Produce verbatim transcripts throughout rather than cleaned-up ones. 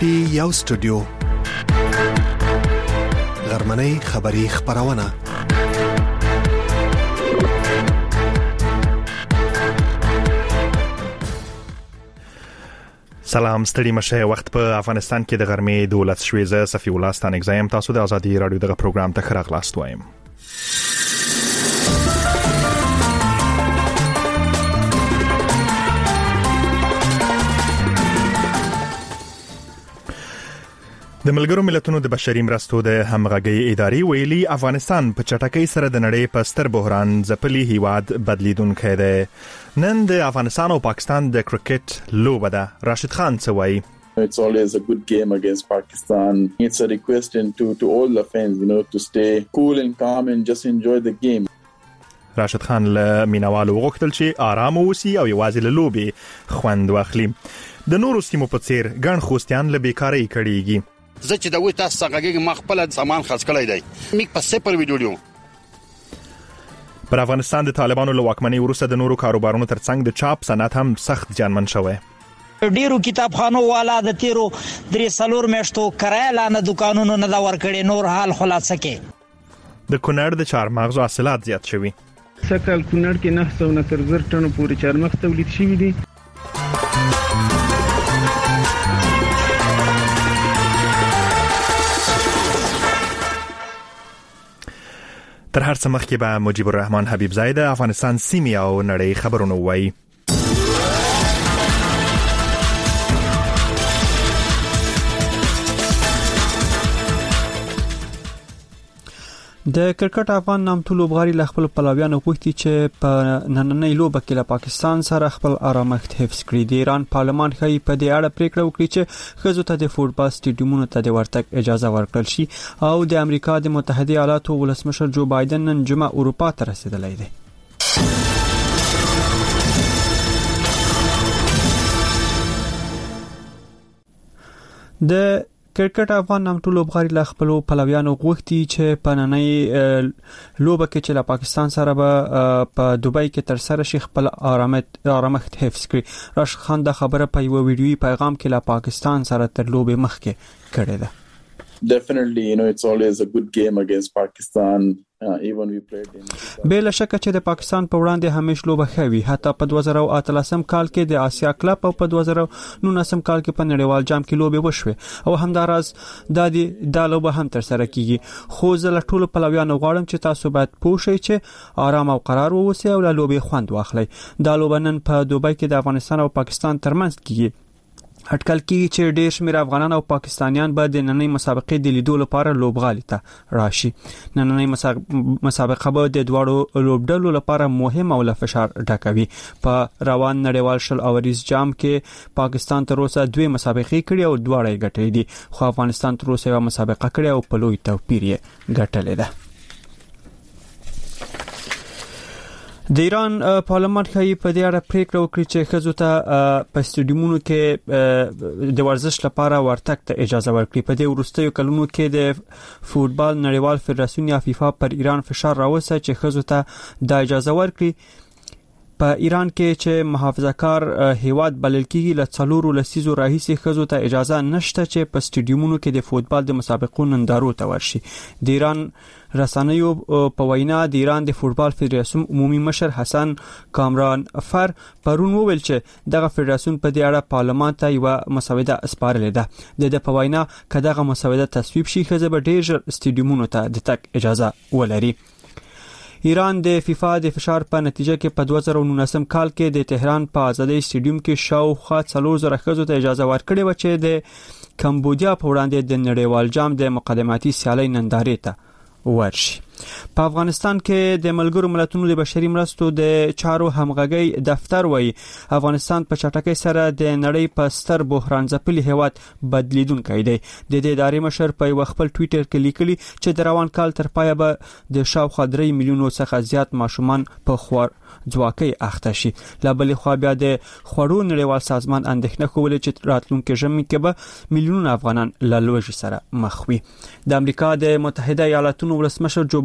پټي یو سټوډیو غرمنۍ خبری خبرونه سلام ستړي مشه وخت په افغانستان کې د غرمې دولت شويزه صفي الله ستانک زایم تاسو د ازادي رادیو دغه پروګرام ته خراغلاست وایم. د ملګرو ملتونو د بشري مرستو د همغږي ادارې ویلي افغانستان په چټکۍ سره د نړۍ په ستر بحران ځپلي هیواد بدلیدونکی دی. نن د افغانستان او پاکستان د کرکټ لوبه ده. راشد خان څه وایي؟ It's always a good game against Pakistan. It's a request to to all the fans, you know, to stay cool and calm and just enjoy the game. راشد خان له مینوالو غوښتل چې آرام اوسي او یوازې له لوبې خوند واخلي. د نورو سیمو په څیر ګڼ خوستیان له بیکارۍ کړيږي. زه چې د وې تاسو څنګه ما خپل سامان خرڅ کړی دی میک په صفر ویډیو. پر افغانستان د طالبانو له واکمنۍ وروسته د نورو کاروبارونو ترڅنګ د چاپ صنعت هم سخت زیانمن شوی. ډیرو کتابخانو والا د تیرو درې سلور میاشتو کرایه لانه دکانونو نه دا ورکړي نور حال خلاصه کې. د کونړ د چارمغزو حاصلات زیات شوي. سکهال کونړ کې نه څو نه تر زر ټنو پورې چارمغز تولید شوي دي. تر هر څه مخکې به مجيب الرحمن حبیب زاید افغانستان سیمې او نړۍ خبرونه وایي. د کرکټ افغان نامتو لوبغاړي له خپل پلاویانو غوښتي چې په نننۍ لوبه کې له پاکستان سره خپل آرامښت حفظ کړي. د ایران پارلمان ښایي په دې اړه پریکړه وکړي چې ښځو ته د فوټبال سټیډیومونو ته د ورتګ اجازه ورکړل شي او د امریکا د متحده ایالاتو ولسمشر جو بایدن نن جمعه اروپا ته رسیدلی دی. د کرکټ افغان نامتو لوبغاړي له خپل پلویانو غوښتي چې په نننۍ لوبه کې چې له پاکستان سره به په دوبۍ کې تر سره شي خپل آرامښت حفظ کړي. راشد خان د خبره په یو ویډیويي پیغام کې له پاکستان سره تر لوبې مخکې کړې ده. Definitely, you know, it's always a good game against Pakistan. Uh, even we played in بلا شک چې د پاکستان په وړاندې همیش لوبه خوي. حتی په دوه زره اتلسم کال کې د آسیا کلب او په دوه زره نولسم کال کې په نړیوال جام کې لوبه وشوه او همداراز د دې لوبه هم تر سره کیږي. خو زه له ټولو پلویانو غواړم چې تاسو باید پوه شئ چې آرام او قرار واوسئ او له لوبې خوند واخلئ. دا لوبه نن په دوبۍ کې د افغانستان او پاکستان ترمنځ کیږي. اټکل کیږي چې ډېر شمېر افغانان او پاکستانیان به د نننۍ مسابقې د لیدو لپاره لوبغالي ته راشي. نننۍ مسابقه به د دواړو لوبډلو لپاره مهم او له فشار ډکوي. په روان نړیوال شل اوریز جام کې پاکستان تر اوسه دوه مسابقې کړې او دواړه یې ګټلې دي خو افغانستان تر اوسه یو مسابقه کړې او په لوی توپیر یې ګټلې ده. د ایران پارلمان ښایي په دې اړه پریکړه وکړي چې ښځو ته په سټیډیومونو کې د ورزش لپاره ورتګ ته اجازه ورکړي. په دې وروستیو کلونو کې د فوټبال نړیوال فدراسیون یا فیفا پر ایران فشار راوسته چې ښځو ته د اجازه ورکړي. په ایران کې چې محافظه‌کار هیواد بلل کېږي له څلورو لسیزو راهیسې ښځو ته اجازه نشته چې په سټیډیومونو کې د فوټبال د مسابقو نندارو ته ورشي. د ایران رسنیو په وینا د ایران د فوټبال فدراسیون عمومي مشر حسن کامران فر پرون وویل چې دغه فدراسیون په دې اړه پارلمان ته یو مسوده اسپارلې ده. د دې په وینا کداغه مسوده تصویب شي ښځه به ډېر سټیډیومونو ته د تک اجازه ولري. ایران د فیفا د فشار په نتیجه کې په دوه زره نولسم کال کې د تهران په آزادۍ سټیډیوم کې شاوخوا څلور زره ښځو ته اجازه ورکړې و چې د کمبودیا په وړاندې د نړیوال جام د مقدماتي سیالۍ نندارې ته ورشي. په افغانستان کې د ملګرو ملتونو د بشري مرستو د چارو همغږي دفتر وایي افغانستان په چټکۍ سره د نړۍ په ستر بحران ځپلي هیواد بدلیدونکی دی. د دې ادارې مشر په یو خپل ټویټر کې لیکلي چې د روان کال تر پایه به د شاوخوا درې میلیونو څخه زیات ماشومان په خوار ځواکۍ اخته شي. لا بلې خوا بیا د خوړو نړیوال سازمان اندېښنه کوله چې راتلونکي ژمي کې به میلیونونه افغانان له لوږې سره مخ وي. د امریکا د متحده ایالاتو ولسمشر جو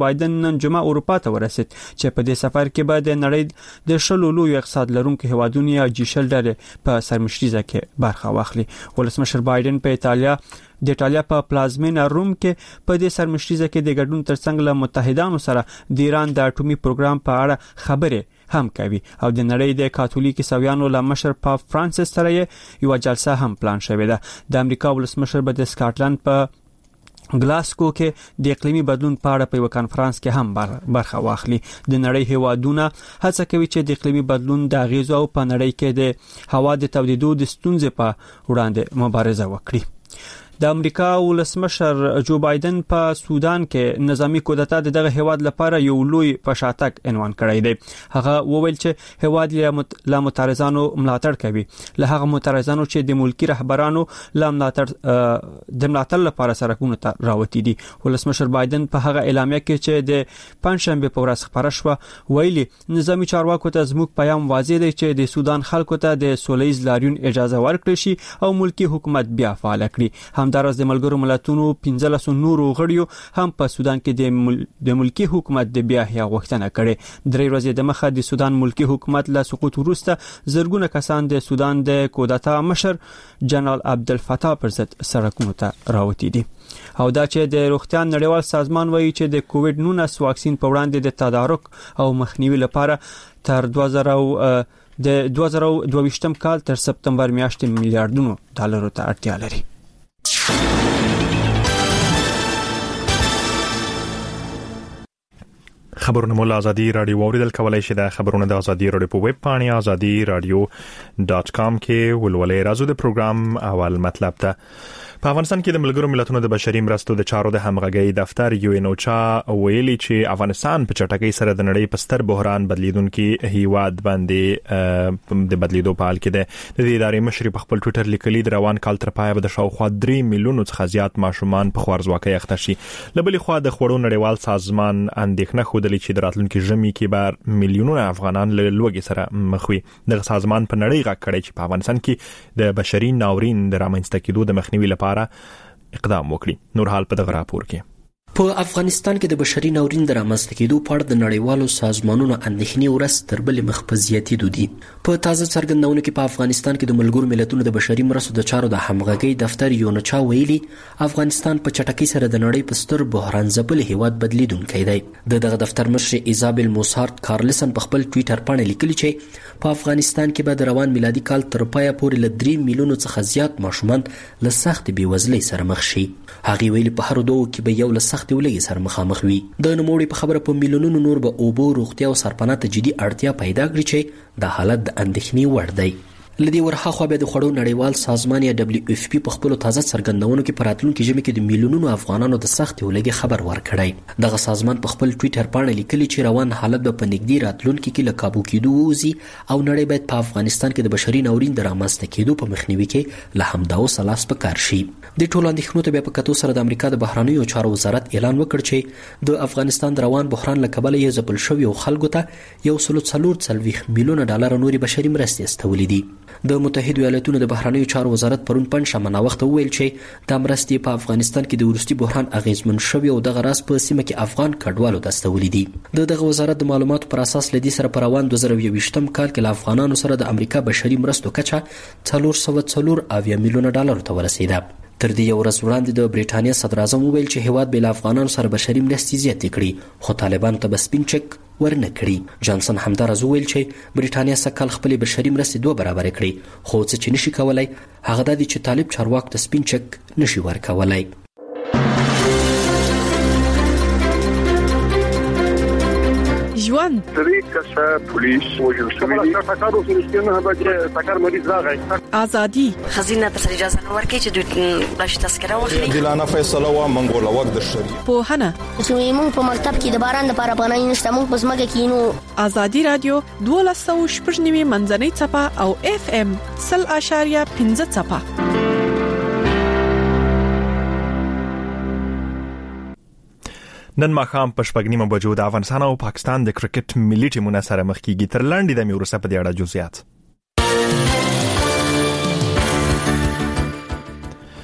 بایدن نن جمعه اروپا ته ورسید چې په دې سفر کې به د نړۍ د شلو لوی اقتصاد لرونکو هیوادونو یا جی شل ډلې په سرمشريزه کې برخه واخلي. ولسمشر بایدن په ایتالیا د ایتالیا په پلازمینه روم کې په دې سرمشريزه کې د ګډون ترڅنګ له متحدانو سره د ایران د اټومي پروګرام په اړه خبرې هم کوي او د نړۍ د کاتولیک عیسویانو له مشر پاپ فرانسیس سره یو جلسه هم پلان شوې ده. د امریکا ولسمشر به د سکاټلند په ګلاسکو کې د اقلیمي بدلون په اړه په یو کانفرنس کې هم برخه واخلي. د نړۍ هیوادونه هڅه کوي چې د اقلیمي بدلون د اغیزو په نړۍ کې د هوا د تودېدو د ستونزې په وړاندې مبارزه وکړي. د امریکا ولسمشر جو بایدن په سودان کې نظامی کودتا دغه هیواد لپاره یو لوی پشاتک عنوان کړی دی. هغه وویل چې هیواد له مترازانو ملاتړ کوي، له هغه مترازانو چې د ملکی رهبرانو له ملاتړ د ملاتړ لپاره سرکونو ته راوتی دي. ولسمشر بایدن په هغه اعلامیه کې چې د پنځشنبه په ورځ خبره شوه ویلي نظامی چارواکو ته زموږ پیغام واضح دی چې د سودان خلکو ته د سولهییز لاریون اجازه ورکړي شي او ملکی حکومت بیا فعال کړي. همدارس د ملګرو ملتونو پنځلس نورو غړیو هم په سودان کې د مل... د ملکی حکومت د بیا احیا غوښتنه کړې. درې ورځې د مخه د سودان ملکی حکومت له سقوط وروسته زرګونه کسان د سودان د کودتا مشر جنرال عبدالفتاح پر ضد سرکونو ته راوتی دي. او دا چې د روغتیا نړیوال سازمان وایي چې د کووډ نولس واکسین په وړاندې د تدارک او مخنیوي لپاره تر دوه زره د دوه زره دوه ویشتم کال تر سپتمبر میاشتې میلیارډونو ډالرو ته اړتیا لري. خبرونه مول ازادي رادیو اوریدل کولای شي. د خبرونه د ازادي رادیو په ویب پاڼه ازادي رادیو ډاٹ کام کې ولولې راځو. د پروګرام اول مطلب ته په افغانستان کې د ملګرو ملتونو د بشري مرستو د چارو د همغږي دفتر یو ان اوچا ویلي چې افغانستان په چټکۍ سره د نړۍ په ستر بحران بدلیدونکو هیواد باندې د بدلیدو په حال کې ده. د دې ادارې مشر په خپل ټوئیټر لیکلي د روان کال تر پایه د شاوخوا درې میلیونو څخه زیات ماشومان په خوارځواکۍ اخته شي. لبلې خوا د خوړو نړیوال سازمان اندېښنه خوده چې د راتلونکي ژمي کې بار میلیونونه افغانان له لوږې سره مخ وي. د سازمان په نړۍ غږ کړی چې په افغانستان کې د بشري ناورین د رامنځته کېدو د مخنیوي لپاره اقدام وکړي. نور حال په دغه راپور کې په افغانستان کې د بشري ناورین د رامنځته کېدو په اړه د نړیوالو سازمانونو اندېښنې ورځ تر بلې مخ په زیاتېدو دي. په تازه څرګندونو کې په افغانستان کې د ملګرو ملتونو د بشري مرستو د چارو د همغږۍ دفتر یونچا ویلي افغانستان په چټکۍ سره د نړۍ په ستر بحران ځپلي هیواد بدلیدونکی دی. د دغه دفتر مشر ایزابل موسارت کارلسن په خپل ټوئیټر باندې لیکلي چې په افغانستان کې به د روان میلادي کال تر پایه پورې له درې میلیونو څخه زیات ماشومان له سخت بېوزلۍ سره مخ شي. هغه ویلي په هر دوه کې به یو له سخت ولګي سره مخامخ وي. د نوموړي په خبره په میلیونونو نور به اوبو، روغتیا او سرپناه ته جدي اړتیا پیدا کړي چې د حالت د اندېښنې وړ دی. لدی ورخه خو به د خوړو نړیوال سازمان یا دبليو اف پی په خپل تازه څرګندونو کې پراتلونکو ژمي کې د میلیونونو افغانانو د سخت ولګي خبر ورکړی. دغه سازمان په خپل ټوئیټر باندې لیکلي چې روان حالت به په نږدې راتلونکو کې له کابو کېدو وځي او نړۍ باید په افغانستان کې د بشري ناورین د رامنځته کېدو په مخنیوي کې له همداو سلاس په کار شي. د ټولو اندېښنو ته بیا په کتو سره د امریکا د بهرنیو چارو وزارت اعلان وکړ چې د افغانستان د روان بحران له کبله یې ځپل شوي خلکو ته یو سل څلور څلوېښت میلیونه ډالر نوري بشري مرستې استولې دي. د متحده ایالاتونو د بهرنیو چارو وزارت پرون پنځشنبه ناوخته وویل چې د مرستې په افغانستان کې د وروستي بحران اغیزمن شوی او دغه راز په سیمه کې افغان کډوالو ته استولې دي. د دغه وزارت د معلوماتو پر اساس لدی سره پر روان دوه زره یوویشتم کال کې له افغانانو سره د امریکا بشري مرستو کچه څلور سوه څلور اویا میلیونه ډالر ته ورسیده. تر دې یو ورځ وړاندې د بریټانیا صدر اعظم وویل چې هیواد به له افغانانو سره بشري مرستې زیاتې کړي خو طالبانو ته به سپین چک ورنه کړي. جانسن همدارز وویل چې بریټانیا سږ خپل بشري مرستې دوه برابر کړي خو څه چې نشي کولای هغه د دې چې طالب چارواکو ته سپین چک نشي ورکولای. ژوند درې کسه پولیس وژل شوي دي. ټاکارو سره نه به ټاکار مریض راغی. ازادي خزینه پر اجازه نه ورکړي چې دوی بلش تذکره واخلي. دلانه فیصله وا منګوله وخت د شری په هنه چې موږ په مکتب کې د باران لپاره پناه نشته موږ په ځمکه کې نو. ازادي رادیو دولس سوه شپږ نوي منځنۍ چپه او اف ام صفر اشاریه پنځه چپه. نن ماښام په شپږ نیمه بجو د افغانستان او پاکستان د کرکټ ملي ټیمونو سره مخ کیږي. تر لاندې د میورسه په دې اړه جزئیات.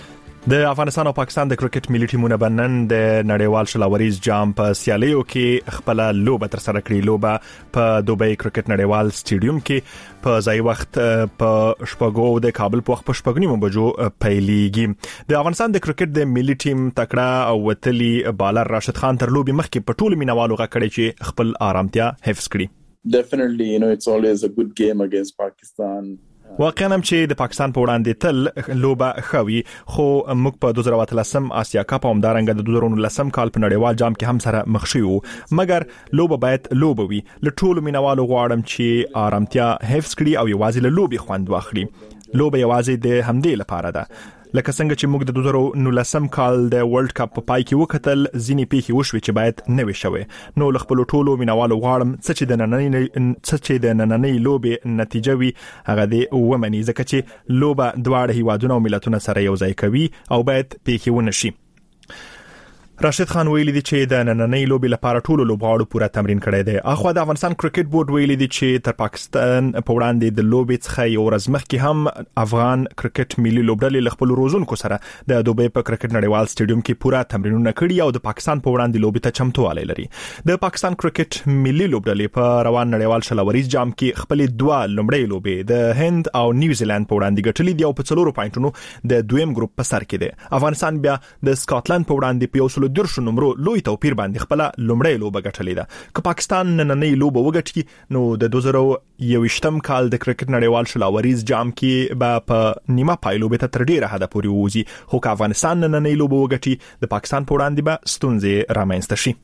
د افغانستان او پاکستان د کرکټ ملي ټیمونو بنن د نړیوال شلاوریز جام په سیالیو کې خپل لوبه تر سره کړې. لوبه په دوبۍ کرکټ نړیوال سټیډیوم کې په ځای وخت په شپږو د کابل په وخت په شپږنیمو بجو پیلېږي. د افغانستان د کرکټ د ملي ټیم تکړه او وتلی بالر راشد خان تر لوبي مخکې په ټولو مینوالو غکړي چې خپل آرامتیا حفظ کړي. Definitely, you know, it's always a good game against Pakistan. واقعا هم چې د پاکستان په وړاندې تل لوبه خوي، خو موږ په دوه زره اتلسم آسیا کپ او همدارنګه د دوه زره نولسم کال په نړیوال جام کې هم سره مخ شوو، مګر لوبه باید لوبه وي. له ټولو مینوالو غواړم چې آرامتیا حفظ کړي او یوازې له لوبي خوند واخلي. لوبه یوازې د همدې لپاره ده. لکه څنګه چې موږ د دوه زره نولسم کال د ورلد کپ په پای کې وکتل، ځینې پیښې وشوي چې باید نه وي شوي. نو له خپل ټولو مینوالو غواړم چې د نننۍ چې د نننۍ لوبې نتیجه وي هغه د ومني، ځکه چې لوبه دواړه هیوادونه او ملتونه سره یو ځای کوي او باید پیښې ونه شي. راشد خان ویلي دی چې د نننۍ لوبې لپاره ټولو لوبغاړو پوره تمرین کړی دی. اخو د افغانستان کرکټ بورډ ویلي دی چې تر پاکستان په وړاندې د لوبې څخه یو ورځ مخکې هم افغان کرکټ ملي لوبډلې له خپل روزونکو سره د دوبۍ په کرکټ نړیوال سټیډیوم کې پوره تمرینونه کړي او د پاکستان په وړاندې لوبې ته چمتووالی لري. د پاکستان کرکټ ملي لوبډلې په روان نړیوال شلاوریز جام کې خپل دوه لومړی لوبې د هند او نیوزیلند په وړاندې ګټلې دي او په څلورو پوینټونو د دویم ګروپ په سر کې دی. افغانستان بیا د سکاټلند په وړاندې په یو سل درش نمبر لوی توپیر باندې خپل لومړی لوبه ګټلې ده. که پاکستان نننۍ لوبه وګټي نو د دوه زره یوویشتم کال د کرکټ نړیوال شلاوریز جام کې به په نیمه پای لوبه ته تر ډیره حد پورې ووزي، خو که افغانستان نننۍ لوبه وګټي د پاکستان په وړاندې به ستونزې رامنځته شي.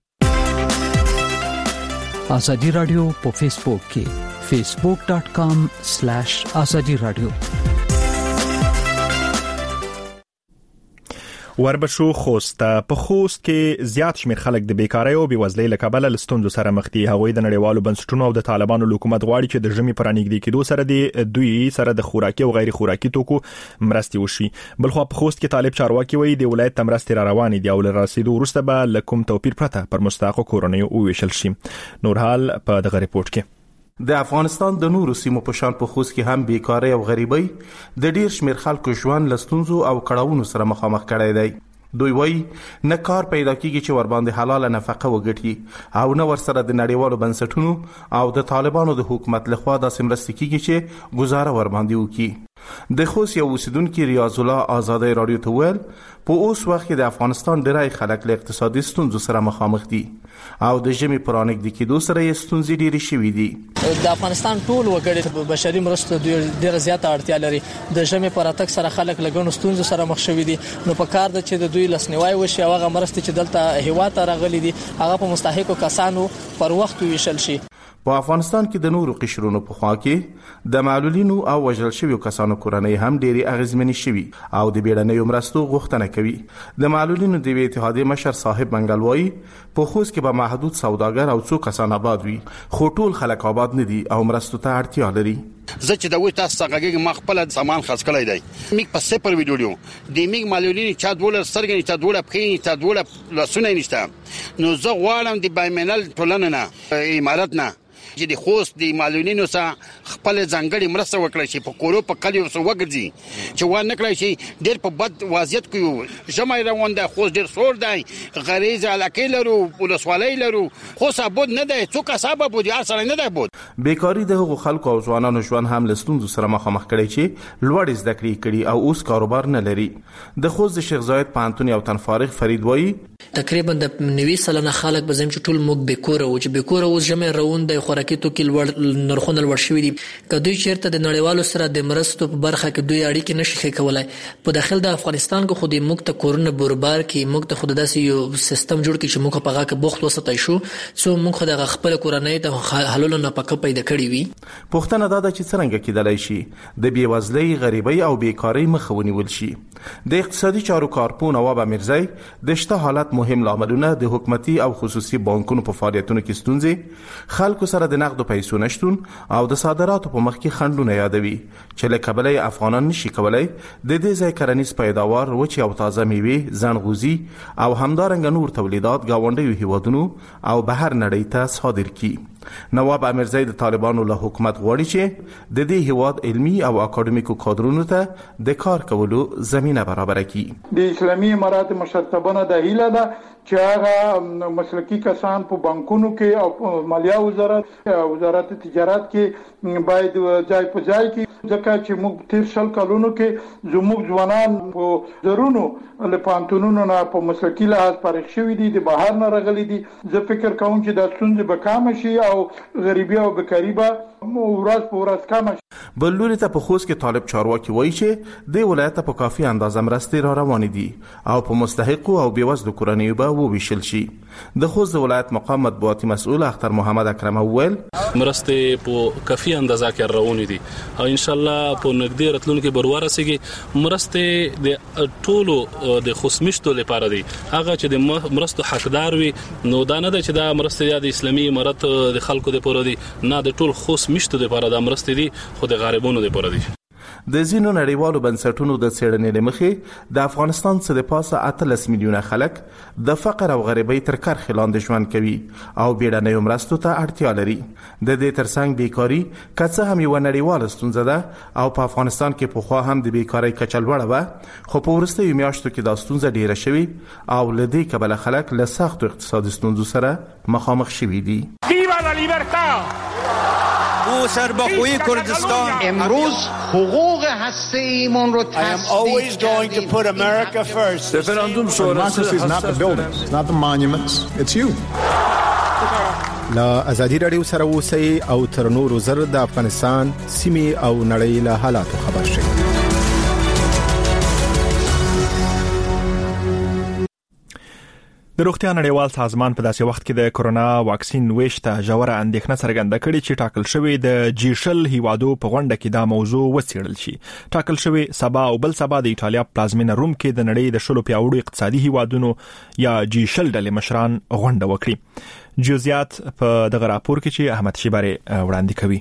ازادي رادیو په فیسبوک کې facebook dot com slash azadi radio. وربشو خوست په خوست کې زیات شمیر خلک د بیکارۍ او بېوزلۍ له کبله له ستونزو سره مخ دي. هغوی د نړیوالو بنسټونو او د طالبانو حکومت غواړي چې د ژمي پر نږدې کېدو سره د دوی سره د خوراکي او غیر خوراکي توکو مرستې وشي. بلخو په خوست کې طالب چارواکي وایي د ولایت ته مرستې را روانې دي او له رسیدو وروسته به له کوم توپیر پرته پر مستحقو کورنیو وویشل شي. نورحال په دغه ریپورت کې د افغانستان د نورو سیمو په شان په خوست کې هم بیکارۍ او غریبۍ د ډیر شمیر خلکو ژوند له ستونزو او کړاوونو سره مخامخ کړی دی. دوی وایي نه کار پیدا کیږي چې ور باندې حلاله نفقه وګټي او نه ور سره د نړیوالو بنسټونو او د طالبانو د حکومت لخوا داسې مرستې کیږي چې گزاره ور باندې وکړي. د خوست یو اوسیدونکو ریاض الله آزادۍ رادیو ته ویل په اوس وخت کې د افغانستان ډیری خلک له اقتصادي ستونزو سره مخامخ دي او د ژمي پر نږدې کېدو سره یې ستونزې ډېرې شوې دي. د افغانستان ټول وګړي په بشري مرستو ډیره زیاته اړتیا لري. د ژمي پر اتک سره خلک له ګڼو ستونزو سره مخ شوي دي، نو په کار ده چې د دوی لسنیوای وشي او هغه مرستې چې دلته هیواد ته راغلي دي هغه په مستحقو کسانو پر وخت ویشل شي. په افغانستان کې د نورو قشرونو په خوا کې د معلولینو او وژل شویو کسانو کورنۍ هم ډېری اغیزمنې شوي او د بیړنیو مرستو غوښتنه کوي. د معلولینو د اتحادیې مشر صاحب منګل وایي په خوست کې به محدود سوداګر او څو کسان آباد وي، خو ټول خلک آباد نه دي او مرستو ته اړتیا لري. زه چې د وې تاسو څنګه ما خپل سامان خرڅ کړی دی، میک په سپر ویډیو د میک معلولینو چا ډول سرګنی چا ډول پخې چا ډول لاسونه نشته. نو زه غواړم د بایمنل ټولنه نه امارات نه چې د خوست د معلولینو سره خپل ځانګړي مرسته وکړي چې په کورو په کلیو سره وګرځي چې و نه کړی شي ډېر په بد وضعیت کې ژمی روان دی. خوست ډېر سوړ دی، غریزه علاقې لرو، ولسوالۍ لرو، خو سابود نه دی، څوک حسابه بود هر سړی نه دی بود. بیکاری د هغو خلکو او ځوانانو ژوند هم له ستونزو سره مخامخ کړی چې لوړې زده کړې کړي او اوس کاروبار نه لري. د خوست د شیخ زاید پوهنتون یو تن فارغ فرید وایي تقریبا د نوي سلنه خلک به زم چې ټول موږ بیکوره او چې بیکوره اوس ژمي روان دی، خوراکي توکي لوړ نرخونه لوړ شوي دي. که دوی چیرته د نړیوالو سره د مرستو په برخه کې دوی اړیکې نشي ښه کولای، په داخل د افغانستان کې خو د موږ ته کورونه برابر کې موږ ته خو داسې یو سیستم جوړ کړي چې موږ په هغه کې بوخت وساتای شو څو موږ د خپل کورنۍ ته حلول نه پکې پیدا کړی وي. پوښتنه دا ده چې څنګه کېدلای شي د بېوزلۍ، غریبۍ او بیکارۍ مخه ونیول شي. د اقتصادي چارو کارپوه نواب امیرزی د شته حالت مهم لاملونه د حکومتي او خصوصي بانکونو په فعالیتونو کې ستونزې، خلکو سره د نقد پیسو نشتون او د صادراتو په مخ کې خنډونه یادوي چې له کبله افغانان نشي کولای د دې ځای کرنیز پیداوار وچې او تازه میوې، زنغوزي او همدارنګه نور تولیدات ګاونډیو هیوادونو او بهر نړۍ ته صادر کړي. نواب امیرزی د طالبانو له حکومت غواړي چې د دې هیواد علمي او اکاډمیکو کادرونو ته د کار کولو زمينه برابر کړي. د اسلامي امارات مشرتابانه د هیله ده چې هغه مسلکي کسان په بانکونو کې او مالیه وزارت وزارت تجارت کې باید ځای په ځای کې ځکه چې موږ تیر شل کلونو کې زموږ ځوانان په زرونو له پانتونونو نه په مسلکي لحاظ فارغ شوي دي، د بهر نه راغلي دي. زه فکر کوم چې دا ستونزې به کم شي او غریبي او بیکاري به ورځ په ورځ کم شي. بل لوري ته په خوست کې طالب چارواکي وایي چې د ولایت په کافي اندازه مرستې را روانې دي او په مستحقو او بیوزلو کورنیو به وویشل شي. د خوست ولایت مقام مطبوعاتي مسؤل اختر محمد اکرم وویل مرستې په کافي اندازه کې روانې دي او ان شاء الله په نږدې راتلونکي کې به ورسیږي. مرستې د ټولو د خوستمشتو لپاره دي، هغه چې د مرستو حقدار وي نو دا نه ده چې دا مرستې د اسلامي امارت د خلکو لپاره دي، نه د ټول خوستمشتو لپاره د مرستې دي خو د غریبانو لپاره دي. د ځینو نړیوالو بنسټونو د څېړنې لمخې د افغانستان څخه د پاسه اتلس میلیونه خلک د فقر او غریبۍ تر کرښې لاندې ژوند کوي او بیړنیو مرستو ته اړتیا لري. د دې ترڅنګ بیکاري که څه هم یوه نړیواله ستونزه ده او په افغانستان کې پخوا هم د بیکارۍ کچه لوړه وه، خو په وروستیو میاشتو کې دا ستونزه ډیره شوې او له دې کبله خلک له سختو اقتصادي ستونزو سره مخامخ شوي دي. او سربخوی کردستان امروز حقوق هسته ایمان رو تصدیق کردیم. Referendum democracy is not the buildings, it's not the monuments, it's you. لا ازادي رادیو سره اوسئ او تر نورو زر د افغانستان سیمې او نړۍ له حالاتو خبر شئ. د روغتیا نړیوال سازمان په داسې وخت کې د کرونا واکسین ویش ته ژوره اندېښنه څرګنده کړې چې ټاکل شوی د جی شل هیوادو په غونډه کې دا موضوع وڅېړل شي. ټاکل شوی سبا او بل سبا د ایټالیا پلازمینه روم کې د نړۍ د شلو پیاوړو اقتصادي هیوادونو یا جی شل ډلې مشران غونډه وکړي. جزئیات په دغه راپور کې چې احمد شیباری وړاندې کوي.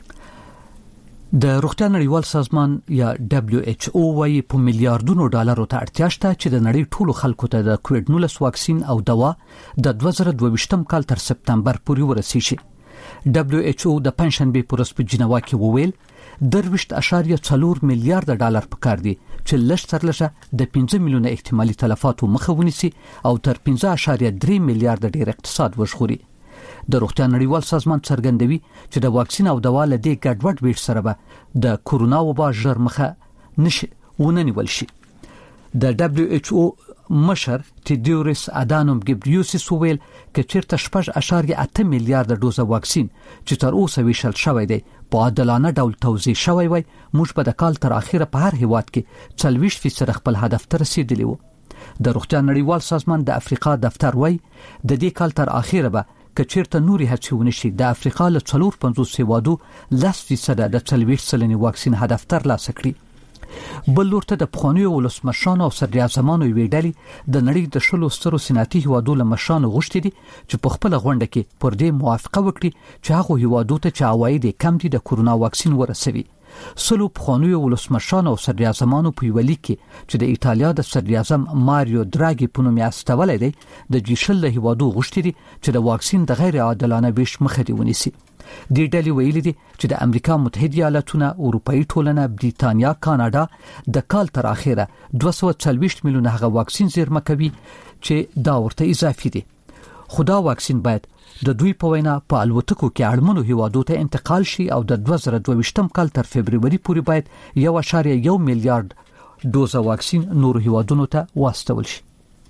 د روغتیا نړیوال سازمان یا دبليو ایچ او وايي په میلیارډونو ډالرو ته اړتیا شته چې د نړۍ ټولو خلکو ته د کووډ نولس واکسین او دوا د دوه زره دوه ویشتم کال تر سپتمبر پورې ورسیږي. دبليو ایچ او د پنځشنبه په ورځ په جنیوا کې وویل درویشت اشاریه څلور میلیارډ ډالر پکار دي چې لږ تر لږه د پنځه میلیونه احتمالي تلفاتو مخه ونیسي او تر پنځه اشاریه درې میلیارډ ډیر اقتصاد وژغوري. د روغتیا نړیوال سازمان څرګندوي چې د واکسین او دوا له دې ګډوډ ویش سره به د کورونا وبا ژر مخه نشي وننول شي. د دبليو ایچ او مشر تیدیوریس ادانوم ګبریوسیس ویل چې چیرته شپږ اشاریه اته میلیارډ ډوزه واکسین چې تر اوسه ویشل شوی دی په عادلانه ډول توزیع شوی وای، موږ به د کال تر اخره په هر هیواد کې څلويښت فیصد خپل هدف ته رسیدلی وو. د روغتیا نړیوال سازمان د افریقا دفتر وای د دې کال تر اخره به کچیرته نوري هڅې ونشي د افریقا له څلور پنځوس هیوادو لس فیصد د څلويښت سلنې واکسین هدف ترلاسه کړي. بل لورته د پخوانیو ولسمشرانو او صدراعظمانو یوې ډلې د نړۍ د شلو سترو صنعتي هیوادو له مشرانو غوښتي دي چې په خپل غونډه کې پر دې موافقه وکړي چې هغه هیوادو ته چې عواید کم دي د کورونا واکسین ورسوي. سلو پخوانیو ولسمشرانو او صدراعظمانو په یو لیک کې چې د ایټالیا د صدراعظم ماریو دراګي په نوم استولای دی د جی شل هیوادو غوښتي دي چې د واکسین د غیر عادلانه ویش مخه دی ونیسي. د ډلې ویلي دي چې د امریکا متحده ایالاتونه، اروپאי ټولنه، بریټانیا، کاناډا د کال تر اخره دوه سوه څلويښت میلیونه هغه واکسین زیرمه کوي چې دا ورته اضافي دي. خدا واکسین باید د دوی په وینا په الوتکو کې اړمنو هیوادو ته انتقال شي او د دوه زره دوه ویشتم کال تر فبرवरी پورې باید یو اشاریه یو میلیارډ ډوزه واکسین نور هیوادونو ته واستول شي.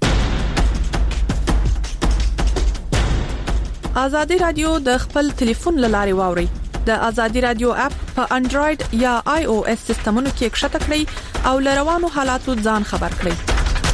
ازادي رادیو د خپل ټلیفون لارې واوري. د ازادي رادیو اپ په انډراید یا آی او اس سیستمونو کې ښکته کړئ او لروانو حالاتو ځان خبر کړئ.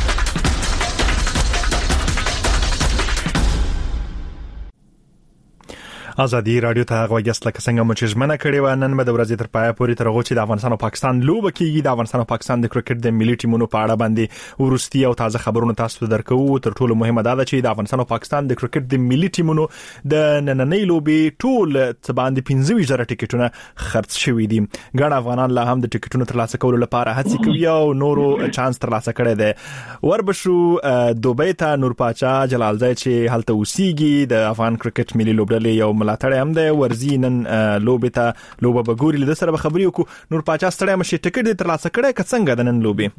ازادي رادیو ته غوښتل لکه څنګه مو چې ژمنه کړې و نن به د ورځې تر پایه پورې تر هغه چې د افغانستان او پاکستان لوبه کیږي د افغانستان او پاکستان د کرکټ د ملي ټیمونو په اړه باندې ورستي او تازه خبرونه تاسو ته درکو. تر ټولو مهمه دا ده چې د افغانستان او پاکستان د کرکټ د ملي ټیمونو د نننۍ لوبې ټول څه باندې پنځه ویشت زره ټیکټونه خرڅ شوي دي. ګڼ افغانان لا هم د ټیکټونو ترلاسه کولو لپاره هڅې کوي او نورو چانس ترلاسه کړي دي. وربشو دوبۍ ته نور پاچا جلالزای چې هلته اوسېږي د افغان کرکټ ملي لوبډلې یو ملاتړ هم د ورزي نن لوبه ته لوبه بګوري د سره خبري وکړو. نور پاچا ستړی مشه ټیکټ دې ترلاسه کړی که څنګه د نن لوبه؟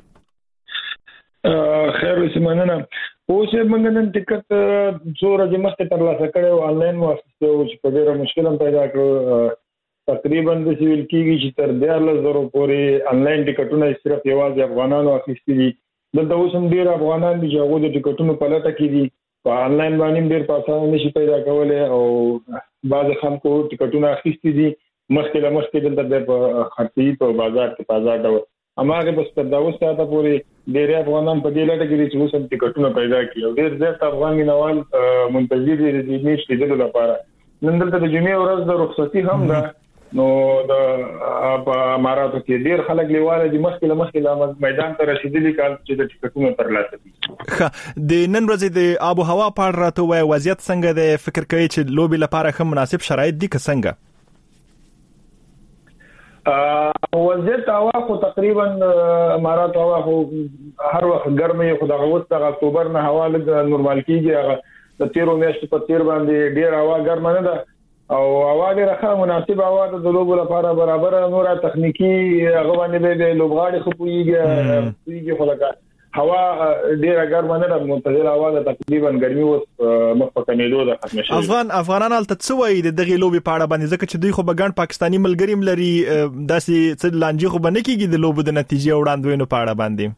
خیر وسمننه اوسه موږ نن ټیکټ څو ورځې مخکې ترلاسه کړو آنلاین واسطه او چې په ډیره مشکل پیدا کړو. تقریبا د سیول کېږي چې تر دیارلس زره پورې آنلاین ټیکټونه صرف یوازې افغانانو اخیستي دي. دلته اوس هم ډیر افغانان دي چې هغه د ټیکټونو په لټه کې دي، په آنلاین باندې ډیر په اسانه نشي پیدا کولای او بعض خلکو ټیکټونه اخیستي دي مخکې له مخکې دلته په خرڅي په بازار کې بازار ډول اماغه بس تر دا اوسه ته پورې ډیر افغانان په دې لټه کې دي چې اوس هم ټیکټونه پیدا کړي او ډیر زیات افغان مینوال منتظر دي د میچ لیدلو لپاره. نن دلته د جمعې ورځ د رخصتي هم ده، نو د په اماراتو کې ډیر خلک لیواله دي مخکې له مخکې میدان ته رسیدلي کال چې د ټیکټونو ترلاسه کړي. د نن ورځې د آب او هوا په اړه راته وایي وضعیت څنګه دی؟ فکر کوي چې لوبي لپاره هم مناسب شرایط دي که څنګه؟ وضعیت هوا خو تقریبا امارات هوا خو هر وخت ګرمه خو د اگست د اکتوبر نه هوا لږ نورمال کیږي. هغه د تیرو میاشتو په تیر باندې ډیر هوا ګرمه نه ده او هوا ډیره ښه مناسب هوا د لوبو لپاره برابر. نور تخنیکی هغه باندې د لوبغاړي خو پویږي پویږي خو لکه هوا ډیره ګرمه نه ده، معتدل هوا ده، تقریبا ګرمي اوس مخ په کمیدو ده ختم شي. افغان افغانان الته څه وایي د دغه لوبي په اړه باندې ځکه چې دوی خو بګان پاکستانی ملګری لري داسې څه لانجې خو باندې کیږي د لوبو د نتیجې وړاندوینو په اړه باندې؟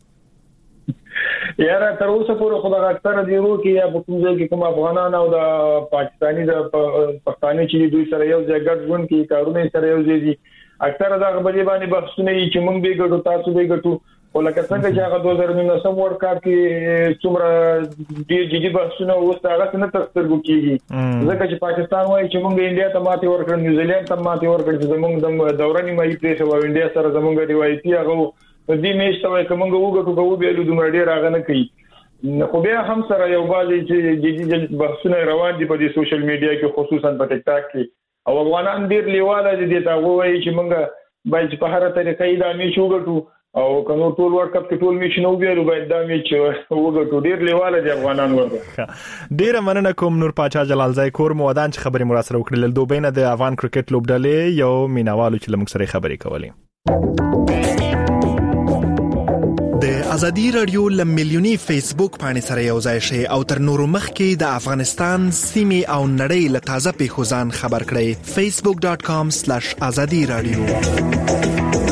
یاره تر اوسه پورې خو د اکثره دی ورو کې یا په کوم ځای کې کوم افغانان او د پاکستانی د پښتانه چې دوی سره یو ځای ګډ ژوند کوي کارونه سره یو ځای دي. اکثره دا غبري باندې بحثونه چې موږ به ګټو تاسو به ګټو ولکه څنګه چې هغه دوه زره نولسم ورډ کپ کې څومره ډیر جدي بحثونه اوس هغه نه ترسترګو کیږي ځکه چې پاکستان وایي چې موږ انډیا ته ماتې ورکړو، نیوزیلند ته ماتې ورکړو، چې موږ د دوراني مې پریښه و انډیا سره زموږ روایتي هغه د دې میشته وای کومه وګټو کوو به له دومره ډیر هغه نه کوي. خو بیا هم سره یو باندې چې جدي بحثونه روان دي په دې سوشل میډیا کې خصوصا په ټیک ټاک کې او افغانان ډیر لیواله دي ته وایي چې موږ باید په هر طریقې دا میچ وګټو او کنو ټول ورلد کپ کې ټول میچ نو ویلو باید دا میچ وګټو. ډیر لیواله دي افغانان ورته. ډیر مننه کوم نور پاچا جلال زای کور مو ودان چې خبري مو سره وکړل. دوه بین د افغان کرکټ لوبډلې یو مینوالو چې لمک سره خبري کولې. د ازادي رادیو لم ملیونی فیسبوک باندې سره یو ځای شي او تر نورو مخکې د افغانستان سیمه او نړۍ له تازه پیښو ځان خبر کړئ. facebook dot com slash azadi radio.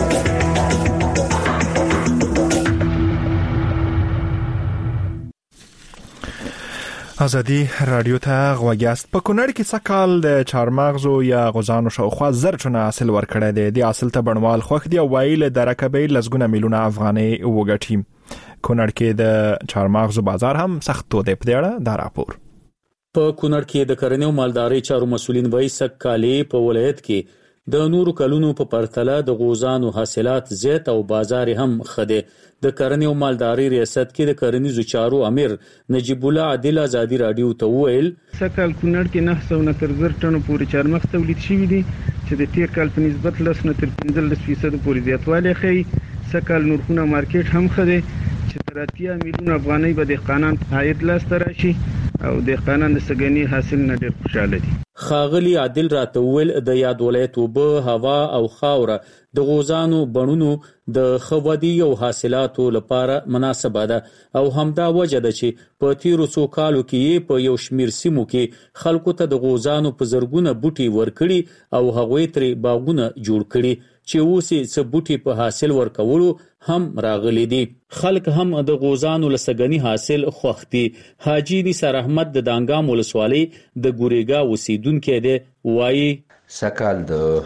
ازادي رادیو ته غوږیاست. په کونړ کې سکهال د چارمغزو یا غوزانو شاوخوا زر ټنه حاصل ورکړی دی. د حاصل ته بڼوال خوښ دي او وایي له درکبې لسګونه میلیونه افغانۍ وګټي. کونړ کې د چارمغزو بازار هم سخت تو دی. په دې اړه دا راپور. په کونړ کې د کرنې او مالدارۍ چارو مسولین وایي سکهالي په ولایت کې د نورو کلونو په پرتله د غوزانو حاصلات زیات او بازار هم خده. د کرنې او مالدارۍ ریاست کې د کرنیزو چارو امیر نجیب الله عادل ازادي رادیو ته وویل سکهال کونړ کې نه سو نه تر زر ټنو پورې چارمغز تولید شوی دي چې د تیر کال په نسبت لس نه تر پنځلس فیصد پورې زیاتوالی ښیي. سکهال نورخونه مارکیټ هم خده چې تر اتیا میلیون افغانۍ به د قانون عاید لاسته راشي او د قانون د سګنی حاصل نه ډیر خوشاله دي. خاغلی عادل راته ویل د یاد ولایت وبه هوا او خاوره د غوزانو بڼونو د خودي او حاصلاتو لپاره مناسبه ده او همدا وجه ده چې په تیرو څو کالو کې په یو شمیر سیمو کې خلکو ته د غوزانو په زرګونه بوټي ورکړي او هغوی ترې باغونه جوړ کړي چې اوسې څه بوټي په حاصل ورکولو هم راغلي دي. خلک هم د غوزانو لسګنی حاصل خوښ دي. حاجی نثار احمد د دانګام ولسوالۍ د ګورېګا اوسیدونکو دی وایي سکهال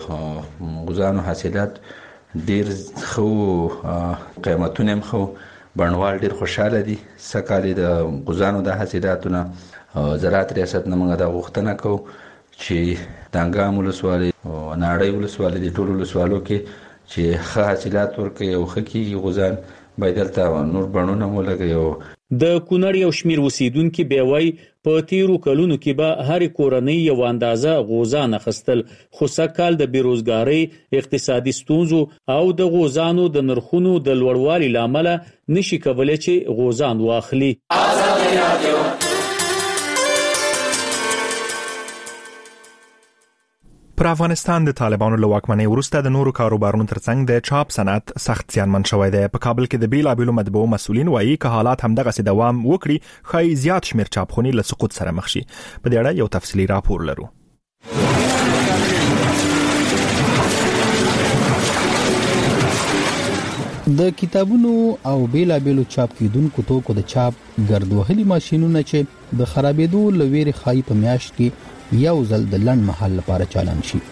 د غوزانو حاصلات ډیر خو قیمتونه هم خو بڼوال ډیر خوشاله دي. سکهال د غوزانو د حاصلاتونه زراعت ریاست نه موږ د غوښتنه کوو چې دانګام ولسوالۍ او ناړۍ ولسوالۍ د ټولو ولسوالو کې چې ښه حاصلات ورکړي او ښه کېږي غوزان باید دلته نور بڼونه ولګوي. د کونړ یو شمیر اوسیدونکو بیا وایي په تیرو کلونو کې به هر کورنۍ یو اندازه غوزان اخیستل خو سکهال د بیروزګارۍ اقتصادي ستونزو او د غوزانو د نرخونو د لوړوالي لامل نشي کولای چې غوزان واخلي. پر افغانستان د طالبانو له واکمنۍ وروسته د نورو کاروبارونو ترڅنګ د چاپ صنعت سخت زیانمن شوی دی. په کابل کې د بیلابیلو مطبوعو مسؤلین وایي که حالات همدغسې دوام وکړي ښایي زیات شمېر چاپخونې له سقوط سره مخ شي. په دې اړه یو تفصیلي راپور لرو. د کتابونو او بیلابیلو چاپ کیدونکو توکو د چاپ ګردوهلي ماشينونه چې د خرابېدو لويري خای په میاشت کې یو ځل د لند محل لپاره چالان شي.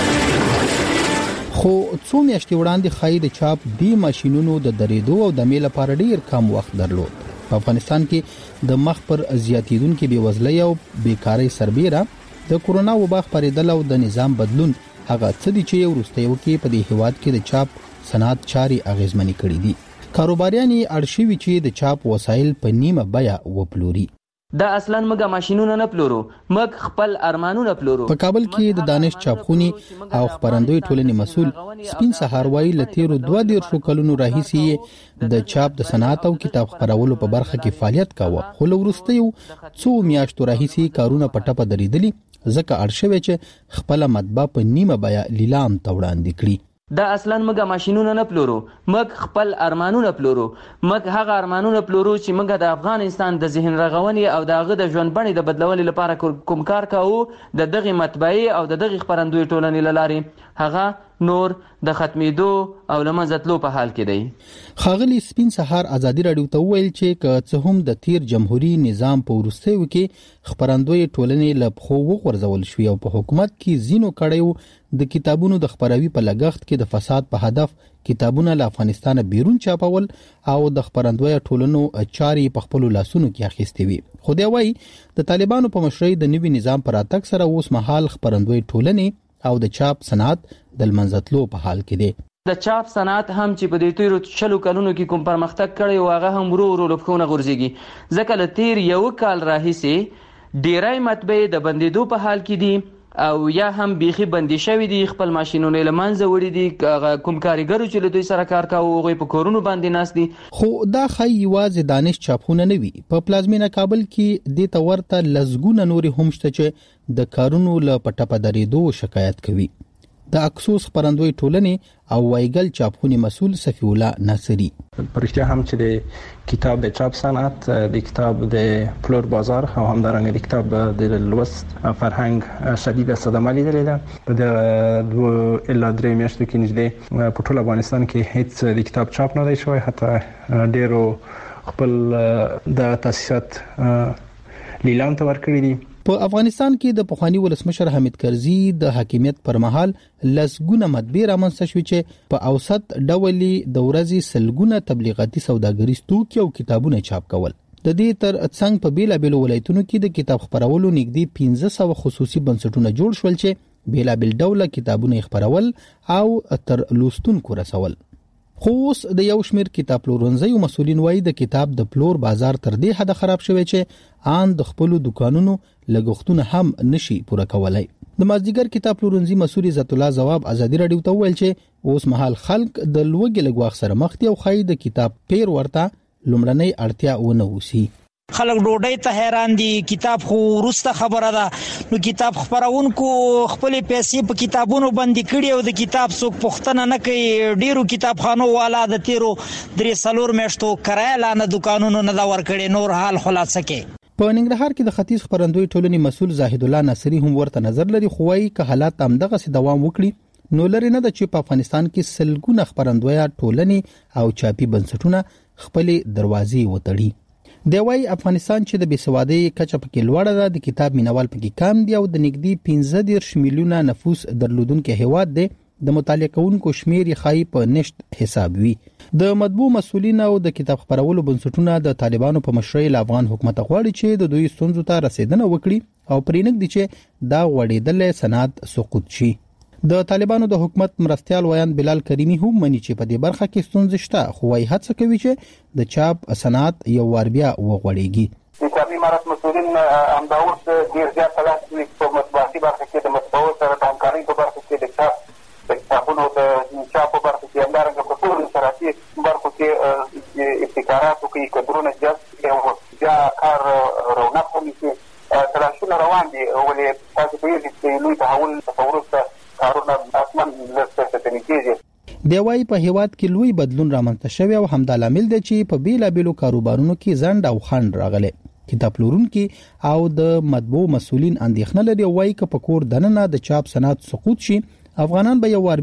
خو څو میاشتې وړاندې خای د چاپ دی ماشينونو د درېدو او د میل لپاره ډیر کم وخت درلود. په افغانستان کې د مخ پر زیاتیدونکو بیوزلۍ او بیکاری سربېره د کورونا وبا خپرېدل او د نظام بدلون هغه څه دي چې ورستیو کې په دې هیواد کې د چاپ صنعت چاري اغیزمنې کړې دي. کاروباریان ارشیوي چې د چاپ وسایل په نیمه بیا وپلوري. دا اصلا مګه ماشينونه نه پلورو، مګ خپل ارمانونه پلورو. په کابل کې د دانش چاپخونی او خبرندوی ټولنې مسول سپین سهار وای لتیرو دوه ډیر شو کلونو راهیسي د چاپ د صنعت او کتاب خبرولو په برخه کې فعالیت کاوه. خو لورستیو څو میاشتو راهیسي کارونه پټه پدریدلی ځکه ارشیوي چې خپل مطبعه په نیمه بیا لیلام توړاندې کړی. دا اصلا مګه ماشينونه نه پلورو، مګ خپل ارمانونه پلورو، مګ هغه ارمانونه پلورو چې مګه د افغانستان د ذهن رغونې او دغه د ژوند بڼې د بدلولو لپاره کوم کار کاوه. د دغه مطبعي او د دغه خبرندوی ټولنې لارې هغه نور د ختمېدو او لمنځتلو په حال کې دی. خاغلی سپین سهار ازادي رادیو ته ویل چې که څه هم د تیر جمهوریت نظام په ورستیو کې خبرندوی ټولنې له خو وغورځول شوې او په حکومت کې زینو کړیو د کتابونو د خبروي په لګښت کې د فساد په هدف کتابونه له افغانستان بیرون چاپول او د خبرندوی ټولنو چاري په خپل لاسونو کې اخیستي وي. خو دی وایي د طالبانو په مشرۍ د نوي نظام پر اتک سره اوس مهال خبرندوی ټولنې او د چاپ صنعت د لمنځتلو په حال کې دی. د چاپ صنعت هم چې په دې تیرو شلو کلونو کې کوم پرمختګ کړی او هغه هم ورو ورو لپخونه غورځيږي ځکه له تیر یو کال راهیسي ډیرای مطبعې د بندیدو په حال کې دي او یا هم بيخي بندي شوی دي. خپل ماشينونه لمنځه وړي دي. کوم کاریګرو چې له دوی سره کار کاوه هغه په کورونو باندې ناس دي. خو دا خای یوازې دانش چاپونه نه وي. په پلازمینه کابل کې د تورته لزګونه نوري هم شته چې د کارونو له پټه پدریدو شکایت کوي. د اکسوس خبرندوی ټولنې او وایګل چاپخونی مسول صفی الله ناصری پرشتیا هم چې د کتاب د چاپ صنعت د کتاب د پلور بازار او هم درنګ د کتاب د لوست فرهنګ شدید صدمه لیدلې ده. په د دوه الا درې میاشتو کې نږدې په ټول افغانستان کې هیڅ د کتاب چاپ نه دی شوی. حتی ډیرو خپل د تاسیسات لیلام ته ورکړي دي. په افغانستان کې د پخوانی ولسمشر حامد کرزي د حاکمیت پر مهال لسګونه مطبعې رامنځته شوې چې په اوسط ډول د ورځې سلګونه تبلیغاتي سوداګریز توکي او کتابونه چاپ کول. د دې تر څنګ په بیلابیلو ولایتونو کې د کتاب خبرولو نږدې پنځه سوه خصوصي بنسټونه جوړ شول چې بیلابیل ډول کتابونه خبرول او تر لوستونکو رسول. خو اوس د یو شمیر کتاب پلورنځیو مسولین وایي د کتاب د پلور بازار تر دې حد خراب شوی چې آن د خپل دکانونو لګښتونه هم نشي پوره کولای. د مازدیګر کتاب پلورنځي مسؤل عزت الله جواب ازادي رادیو ته ویل چې اوس مهال خلک د لوګي لګواخ سره مخ دي او خای د کتاب پیر ورته لومړنۍ اړتیا ونه وسی. خلک ډوډۍ ته حیران دي. کتاب خو ورسته خبره ده. نو کتاب خبرونکو خپل پیسې په کتابونو باندې کړي او د کتاب څوک پوښتنه نه کوي. ډیرو کتابخانو والا د تیرو درې سلور میاشتو کرایه لانه دکانونو نه دا ورکړي. نور حال خلاصه کې په ننګرهار کې د ختیځ خبرندوی ټولنې مسؤل زاهد الله ناصری هم ورته نظر لري. خو وايي که حالات همدغه سي دوام وکړي نو لري نه د چې په افغانستان کې سلګونه خبرندوی ټولنې او چاپی بنسټونه خپل دروازې وتړي. دی وايي افغانستان چې د بېسوادۍ کچه پکې لوړه ده، د کتاب مینوال پکې کم دي او د نږدې پنځه دېرش میلیونه نفوس درلودونکي هیواد دی. د مطالعه کوونکو شمیر یې خای په نشت حساب وي. د مطبوع مسؤلین او د کتاب خبرولو بنسټونه د طالبانو په مشرۍ له افغان حکومت غواړي چې د دوی ستونزو ته رسیدنه وکړي او پرېنګ دي چې دا غوړېدل صنعت سقوط شي. د طالبانو د حکومت مرستيال ویان بلال کریمی هم مني چې په دې برخه کې ستونزې شته، خو وايي هڅه کوي چې د چاپ صنعت یو وار بیا وغوړېږي. د امارات مسؤلین همدا اوس ډېر زیات تلاش کوي په مطبوعاتي برخه کې د مطبوعو سره د همکارۍ په برخه کې د چاپ د کتابونو د چاپ په برخه کې همدارنګه په ټولو انفرادي برخو کې ابتکارات کوي، کدرونه جذب او بیا کار رونق ونیسي. تلاشونه روان دي ولې تاسو پوهېږئ چې لوی تحول تصور ته ګڼل کېږي. دی وايي په هیواد کې لوی بدلون رامنځته شوی او همدا لامل دی چې په بیلابېلو کاروبارونو کې ځنډ او خنډ راغلی. کتاب پلورونکي او د مطبوع مسولین اندېښنه لري وايي چې په کور دننه د چاپ صنعت سقوط شي افغانان به یو